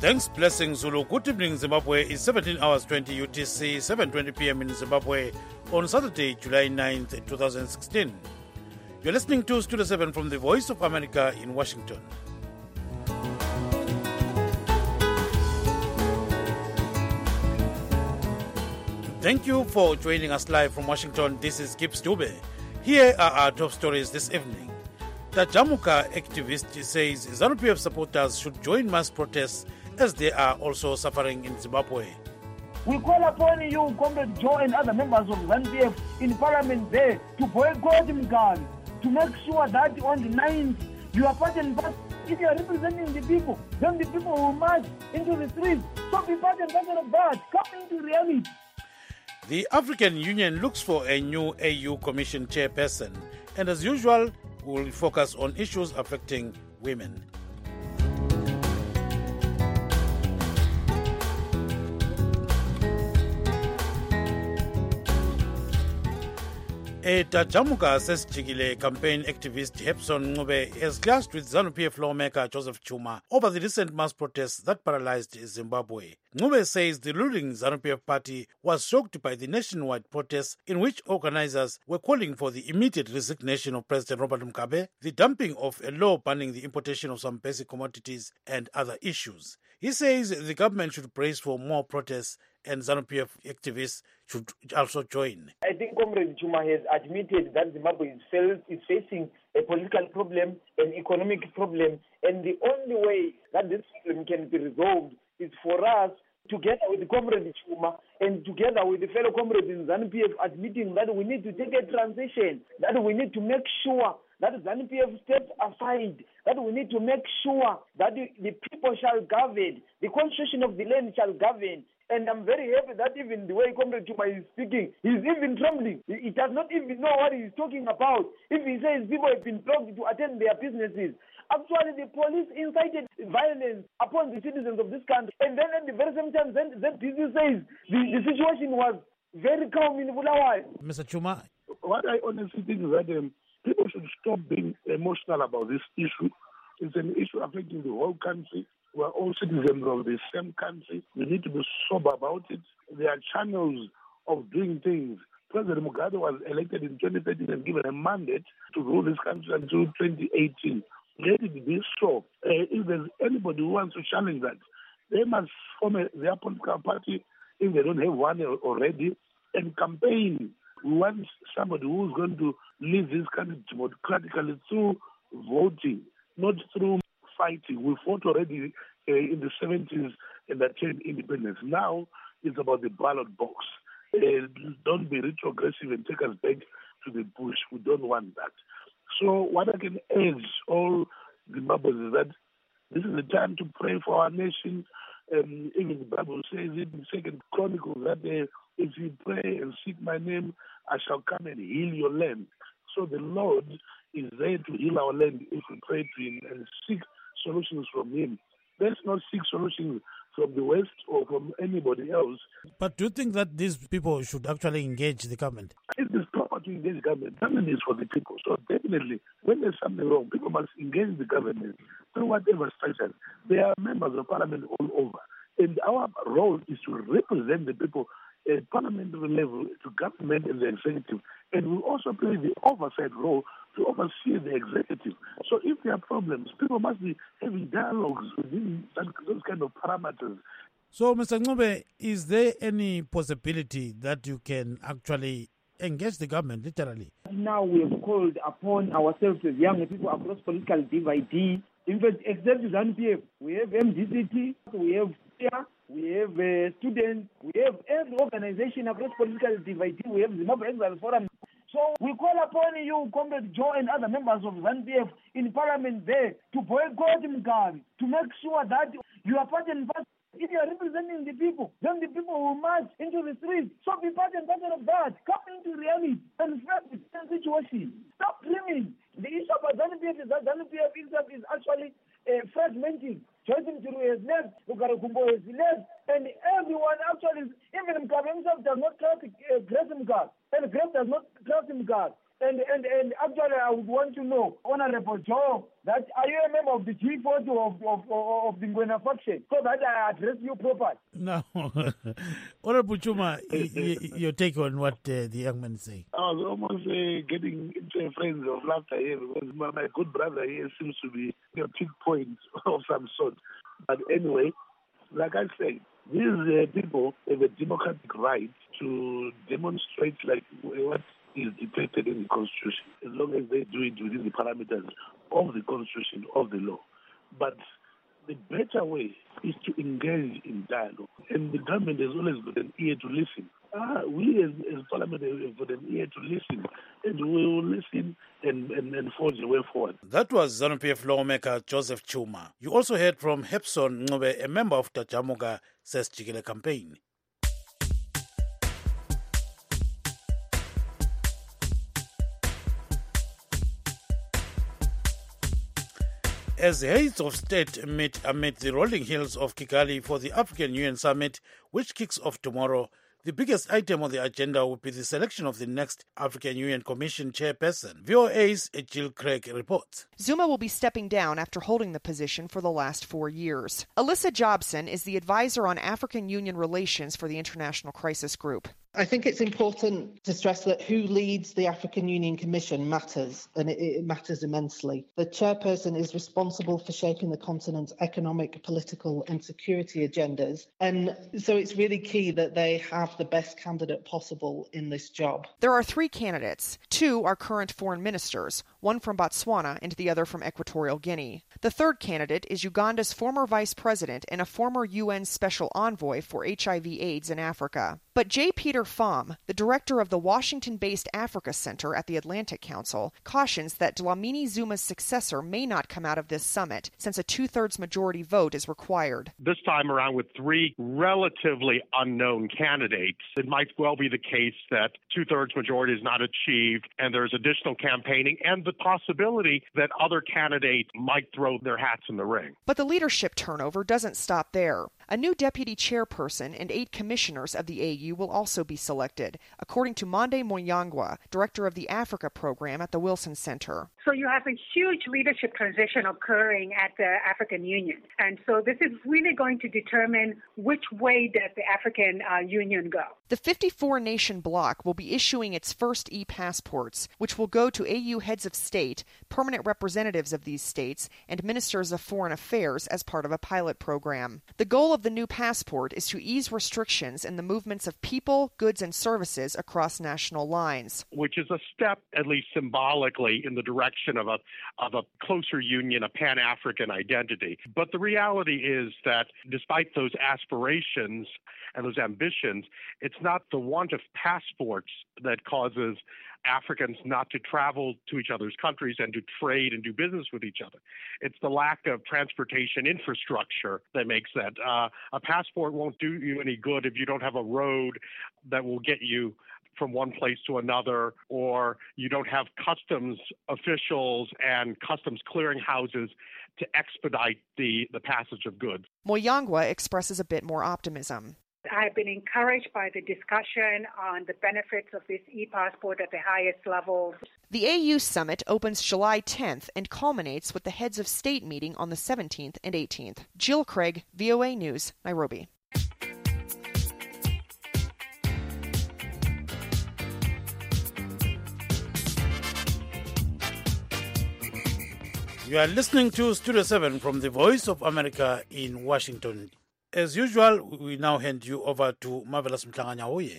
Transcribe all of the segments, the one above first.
Thanks, Blessing Zulu. Good evening, Zimbabwe. It's 17 hours 20 UTC, 7:20 p.m. in Zimbabwe on Saturday, July 9th, 2016. You're listening to Studio 7 from the Voice of America in Washington. Thank you for joining us live from Washington. This is Gibbs Dube. Here are our top stories this evening. The Jamuka activist says ZANU-PF supporters should join mass protests as they are also suffering in Zimbabwe. We call upon you, Comrade Joe and other members of ZANU-PF in parliament there to boycott Mugabe, to make sure that on the 9th you are part and parcel. If you are representing the people, then the people will march into the streets. So be part and parcel of that. Come into reality. The African Union looks for a new AU Commission chairperson, and as usual, will focus on issues affecting women. A Tajamuka Sesjigile campaign activist Hepson Ncube has clashed with ZANU-PF lawmaker Joseph Chuma over the recent mass protests that paralyzed Zimbabwe. Ncube says the ruling ZANU-PF party was shocked by the nationwide protests in which organizers were calling for the immediate resignation of President Robert Mugabe, the dumping of a law banning the importation of some basic commodities, and other issues. He says the government should brace for more protests and ZANU-PF activists should also join. I think Comrade Chuma has admitted that Zimbabwe is facing a political problem, an economic problem, and the only way that this problem can be resolved is for us, together with Comrade Chuma and together with the fellow comrades in ZANU-PF, admitting that we need to take a transition, that we need to make sure that ZANU-PF steps aside, that we need to make sure that the people shall govern, the constitution of the land shall govern. And I'm very happy that even the way Comrade Chuma is speaking, he's even trembling. He does not even know what he's talking about. If he says people have been blocked to attend their businesses, actually the police incited violence upon the citizens of this country. And then at the very same time, then DC says the situation was very calm in Bulawayo. Mr. Chuma? What I honestly think is that people should stop being emotional about this issue. It's an issue affecting the whole country. We're all citizens of the same country. We need to be sober about it. There are channels of doing things. President Mugabe was elected in 2013 and given a mandate to rule this country until 2018. Let it be so. If there's anybody who wants to challenge that, they must form their political party if they don't have one already and campaign. We want somebody who's going to lead this country democratically through voting, not through fighting. We fought already in the 70s and attained independence. Now it's about the ballot box. Don't be retrogressive and take us back to the bush. We don't want that. So what I can urge all Zimbabweans is that this is the time to pray for our nation. Even the Bible says it in 2 Chronicles that if you pray and seek my name, I shall come and heal your land. So the Lord is there to heal our land if we pray to him and seek solutions from him. Let's not seek solutions from the West or from anybody else. But do you think that these people should actually engage the government? It is proper to engage the government. Government is for the people. So definitely, when there's something wrong, people must engage the government through whatever structure. There are members of parliament all over. And our role is to represent the people at parliamentary level, to government and the executive. And we also play the oversight role to oversee the executive. So if there are problems, people must be having dialogues within those kind of parameters. So, Mr. Ncube, is there any possibility that you can actually engage the government, literally? Now we have called upon ourselves as young people across political divide. In fact, except ZANU-PF, we have MDCT, we have CIA, we have students, we have every organization across political divide. We have Zimbabwe Exile Forum. So we call upon you, Comrade Joe and other members of ZANU-PF in parliament there to boycott Mugabe, to make sure that you are part and parcel. If you are representing the people, then the people will march into the streets. So be part and parcel of that. Come into reality and face the same situation. Stop dreaming. The issue about ZANU-PF is that ZANU-PF itself is actually fragmenting. Joyce Mturu has left, Lugaro Kumbo has left, and everyone actually, even Mugabe himself does not trust Grace Mugabe, and Grace does not trust Mugabe. And actually, I would want to know, Honorable Joe, that are you a member of the G40 of the Ngwena faction, so that I address you properly? No. Honorable Chuma, your take on what the young man is saying? I was almost getting into a frenzy of laughter here because my good brother here seems to be a peak point of some sort. But anyway, like I said, these people have a democratic right to demonstrate like what is dictated in the Constitution, as long as they do it within the parameters of the Constitution, of the law. But the better way is to engage in dialogue. And the government has always got an ear to listen. We as Parliament have got an ear to listen, and we will listen and forge a way forward. That was ZANU-PF lawmaker Joseph Chuma. You also heard from Hepson Ngobe, a member of Tajamuka Says Jikele campaign. As heads of state meet amid the rolling hills of Kigali for the African Union Summit, which kicks off tomorrow, the biggest item on the agenda will be the selection of the next African Union Commission chairperson. VOA's Jill Craig reports. Zuma will be stepping down after holding the position for the last 4 years. Alyssa Jobson is the advisor on African Union relations for the International Crisis Group. I think it's important to stress that who leads the African Union Commission matters, and it matters immensely. The chairperson is responsible for shaping the continent's economic, political and security agendas, and so it's really key that they have the best candidate possible in this job. There are 3 candidates. 2 are current foreign ministers, one from Botswana and the other from Equatorial Guinea. The third candidate is Uganda's former vice president and a former UN special envoy for HIV/AIDS in Africa. But J. Peter Pham, the director of the Washington-based Africa Center at the Atlantic Council, cautions that Dlamini Zuma's successor may not come out of this summit, since a 2/3 majority vote is required. This time around with 3 relatively unknown candidates, it might well be the case that 2/3 majority is not achieved, and there's additional campaigning and the possibility that other candidates might throw their hats in the ring. But the leadership turnover doesn't stop there. A new deputy chairperson and 8 commissioners of the AU will also be selected, according to Monde Moyangwa, director of the Africa program at the Wilson Center. So you have a huge leadership transition occurring at the African Union. And so this is really going to determine which way does the African Union go. The 54-nation bloc will be issuing its first e-passports, which will go to AU heads of state, permanent representatives of these states, and ministers of foreign affairs as part of a pilot program. The goal of the new passport is to ease restrictions in the movements of people, goods, and services across national lines. Which is a step, at least symbolically, in the direction of a closer union, a Pan-African identity. But the reality is that despite those aspirations and those ambitions, it's not the want of passports that causes Africans not to travel to each other's countries and to trade and do business with each other. It's the lack of transportation infrastructure that makes that. A passport won't do you any good if you don't have a road that will get you from one place to another, or you don't have customs officials and customs clearinghouses to expedite the passage of goods. Moyangwa expresses a bit more optimism. I've been encouraged by the discussion on the benefits of this e-passport at the highest levels. The AU summit opens July 10th and culminates with the heads of state meeting on the 17th and 18th. Jill Craig, VOA News, Nairobi. You are listening to Studio 7 from the Voice of America in Washington. As usual, we now hand you over to Marvelous Mtlanganyahuye.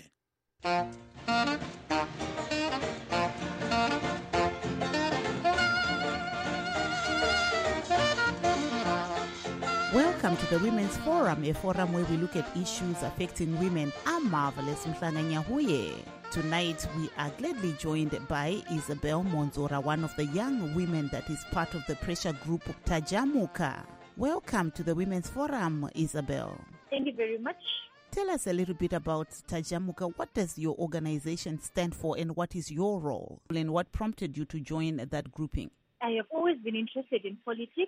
Welcome to the Women's Forum, a forum where we look at issues affecting women. I'm Marvelous Mtlanganyahuye. Tonight, we are gladly joined by Isabel Monzora, one of the young women that is part of the pressure group Tajamuka. Welcome to the Women's Forum, Isabel. Thank you very much. Tell us a little bit about Tajamuka. What does your organization stand for and what is your role? And what prompted you to join that grouping? I have always been interested in politics,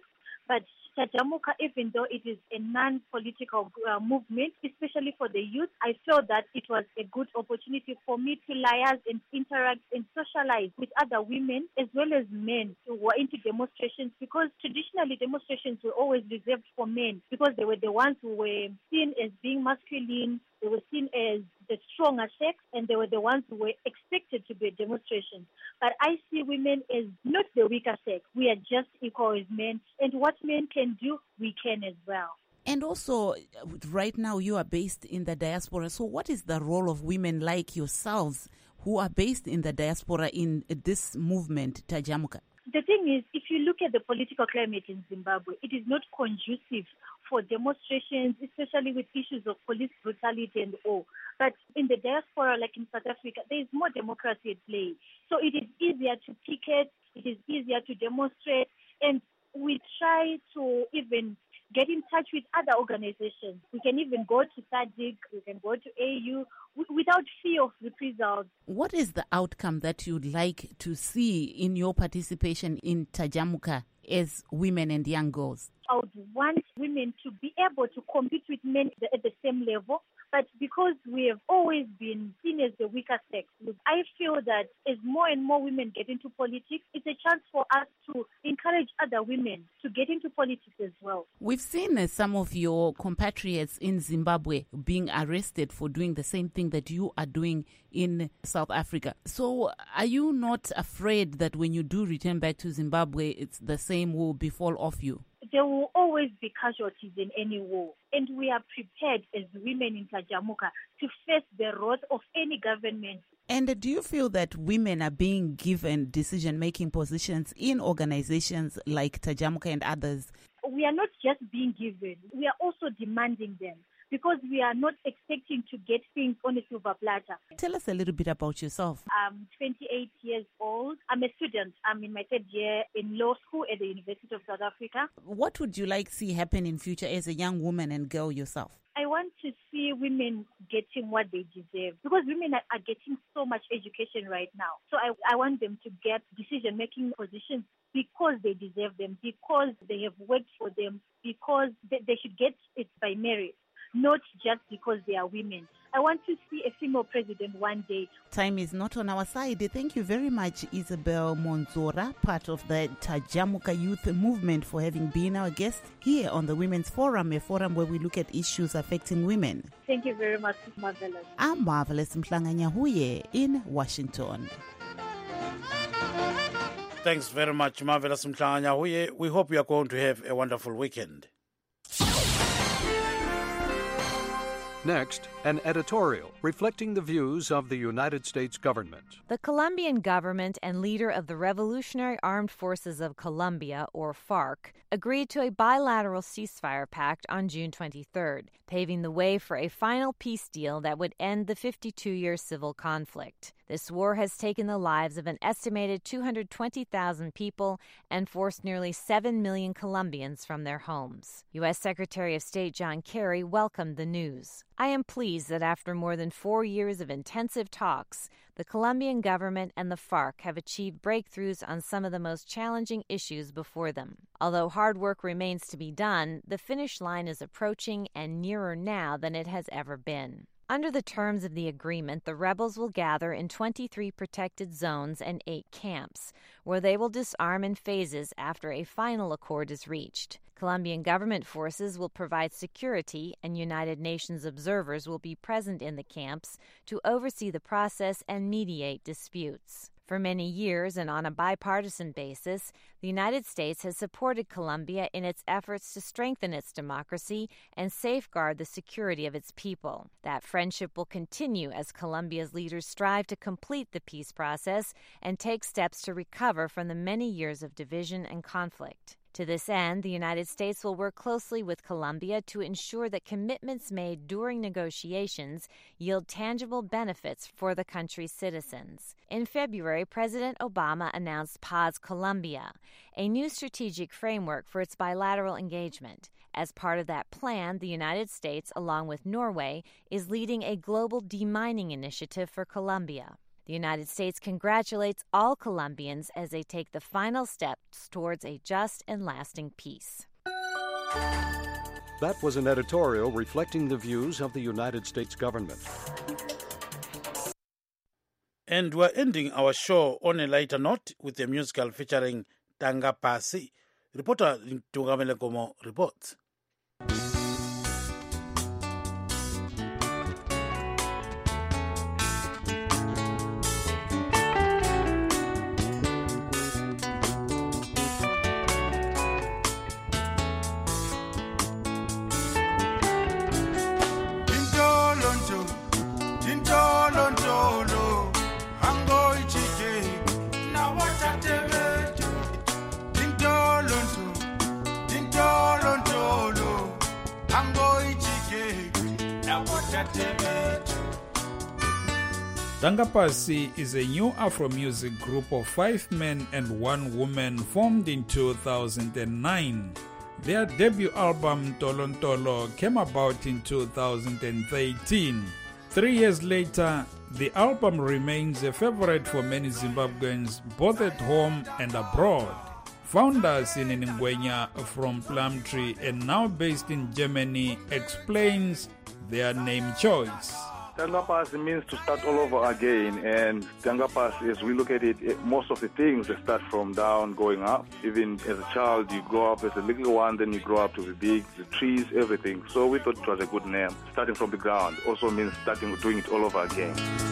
But Tajamuka, even though it is a non-political movement, especially for the youth, I felt that it was a good opportunity for me to liaise and interact and socialize with other women as well as men who were into demonstrations, because traditionally demonstrations were always reserved for men because they were the ones who were seen as being masculine, they were seen as the stronger sex, and they were the ones who were expected to be at demonstrations. But I see women as not the weaker sex. We are just equal as men, and what men can do, we can as well. And also, right now you are based in the diaspora. So what is the role of women like yourselves who are based in the diaspora in this movement, Tajamuka? The thing is, if you look at the political climate in Zimbabwe, it is not conducive for demonstrations, especially with issues of police brutality and all. But in the diaspora, like in South Africa, there is more democracy at play. So it is easier to picket, it is easier to demonstrate, and we try to even get in touch with other organizations. We can even go to SADC, we can go to AU without fear of reprisals. What is the outcome that you'd like to see in your participation in Tajamuka as women and young girls? I would want women to be able to compete with men at the same level. But because we have always been seen as the weaker sex, I feel that as more and more women get into politics, it's a chance for us to encourage other women to get into politics as well. We've seen some of your compatriots in Zimbabwe being arrested for doing the same thing that you are doing in South Africa. So are you not afraid that when you do return back to Zimbabwe, it's the same will befall off you? There will always be casualties in any war, and we are prepared as women in Tajamuka to face the wrath of any government. And do you feel that women are being given decision-making positions in organizations like Tajamuka and others? We are not just being given, we are also demanding them, because we are not expecting to get things on a silver platter. Tell us a little bit about yourself. I'm 28 years old. I'm a student. I'm in my third year in law school at the University of South Africa. What would you like to see happen in future as a young woman and girl yourself? I want to see women getting what they deserve, because women are getting so much education right now. So I want them to get decision-making positions because they deserve them, because they have worked for them, because they should get it by merit, not just because they are women. I want to see a female president one day. Time is not on our side. Thank you very much, Isabel Monzora, part of the Tajamuka Youth Movement, for having been our guest here on the Women's Forum, a forum where we look at issues affecting women. Thank you very much, Marvelous. I'm Marvelous Mhlanga-Nyahuye in Washington. Thanks very much, Marvelous Mhlanga-Nyahuye. We hope you are going to have a wonderful weekend. Next, an editorial reflecting the views of the United States government. The Colombian government and leader of the Revolutionary Armed Forces of Colombia, or FARC, agreed to a bilateral ceasefire pact on June 23rd, paving the way for a final peace deal that would end the 52-year civil conflict. This war has taken the lives of an estimated 220,000 people and forced nearly 7 million Colombians from their homes. U.S. Secretary of State John Kerry welcomed the news. I am pleased that after more than 4 years of intensive talks, the Colombian government and the FARC have achieved breakthroughs on some of the most challenging issues before them. Although hard work remains to be done, the finish line is approaching and nearer now than it has ever been. Under the terms of the agreement, the rebels will gather in 23 protected zones and 8 camps, where they will disarm in phases after a final accord is reached. Colombian government forces will provide security, and United Nations observers will be present in the camps to oversee the process and mediate disputes. For many years and on a bipartisan basis, the United States has supported Colombia in its efforts to strengthen its democracy and safeguard the security of its people. That friendship will continue as Colombia's leaders strive to complete the peace process and take steps to recover from the many years of division and conflict. To this end, the United States will work closely with Colombia to ensure that commitments made during negotiations yield tangible benefits for the country's citizens. In February, President Obama announced Paz Colombia, a new strategic framework for its bilateral engagement. As part of that plan, the United States, along with Norway, is leading a global demining initiative for Colombia. The United States congratulates all Colombians as they take the final steps towards a just and lasting peace. That was an editorial reflecting the views of the United States government. And we're ending our show on a lighter note with a musical featuring Tanga Pasi. Reporter Tungamele Gomo reports. Tanga Pasi is a new Afro music group of 5 men and 1 woman formed in 2009. Their debut album Tolo Ntolo came about in 2013. 3 years later, the album remains a favorite for many Zimbabweans both at home and abroad. Founders in Ngwenya from Plumtree and now based in Germany explains their name choice. Tanga Pasi means to start all over again, and Tanga Pasi, as we look at it, most of the things that start from down going up. Even as a child, you grow up as a little one, then you grow up to be big, the trees, everything. So we thought it was a good name. Starting from the ground also means doing it all over again.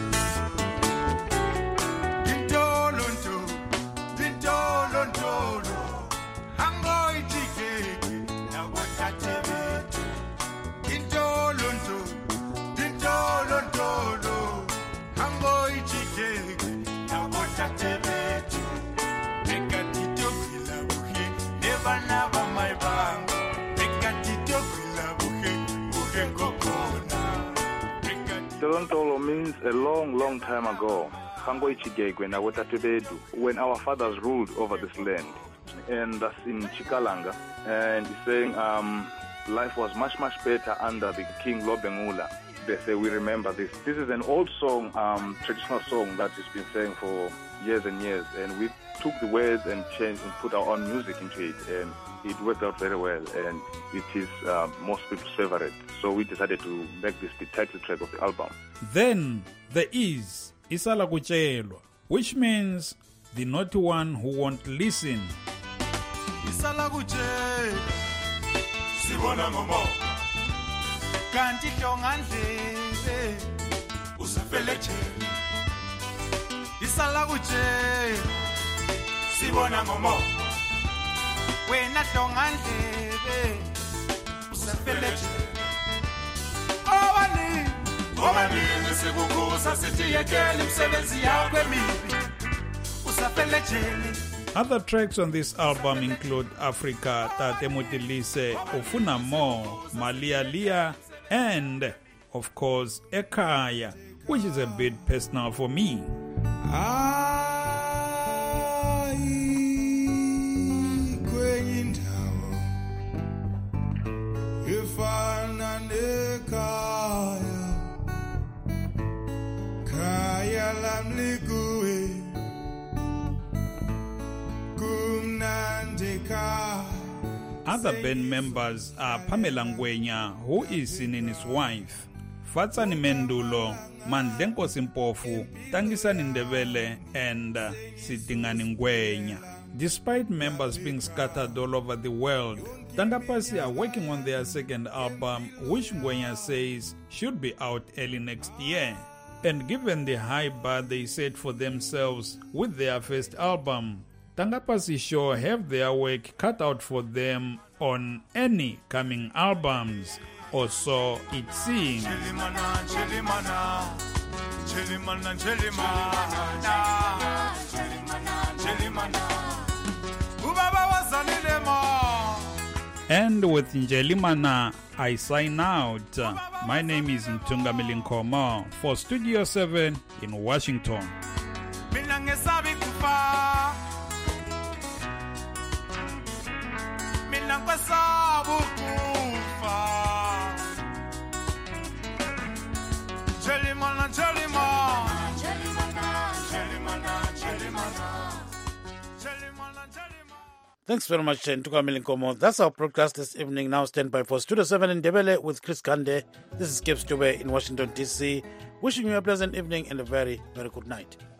Tolo Ntolo means a long, long time ago. When our fathers ruled over this land. And that's in Chikalanga. And he's saying life was much, much better under the King Lobengula. They say we remember this. This is an old song, traditional song that has been sang for years and years. And we took the words and changed and put our own music into it. And it worked out very well. And it is most people's favorite. So we decided to make this the title track of the album. Then there is Isala Kuchelwa, which means the naughty one who won't listen. Isala Kuchelwa, Sibona Ngomo, Kanti Hlongandlebe, Usafele Chele. Isala Kuchelwa, Sibona Ngomo, Wena Hlongandlebe, Usafele Chele. Other tracks on this album include Africa, Tate Mutilise, Ufuna Mo, Malia Lia, and, of course, Ekaya, which is a bit personal for me. Other band members are Pamela Ngwenya, who is Sinini's wife, Fatsani Mendulo, Mandlenko Simpofu, Tangisani Ndebele, and Sitingani Ngwenya. Despite members being scattered all over the world, Tanga Pasi are working on their second album, which Ngwenya says should be out early next year. And given the high bar they set for themselves with their first album, Tanga Pasi sure have their work cut out for them on any coming albums, or so it seems. And with Njelimana, I sign out. My name is Tungamele Ngomo for Studio 7 in Washington. Thanks very much, Ntuka Milinkomo. That's our broadcast this evening. Now stand by for Studio 7 in Ndebele with Chris Kande. This is Gibbs Dube in Washington, D.C. Wishing you a pleasant evening and a very, very good night.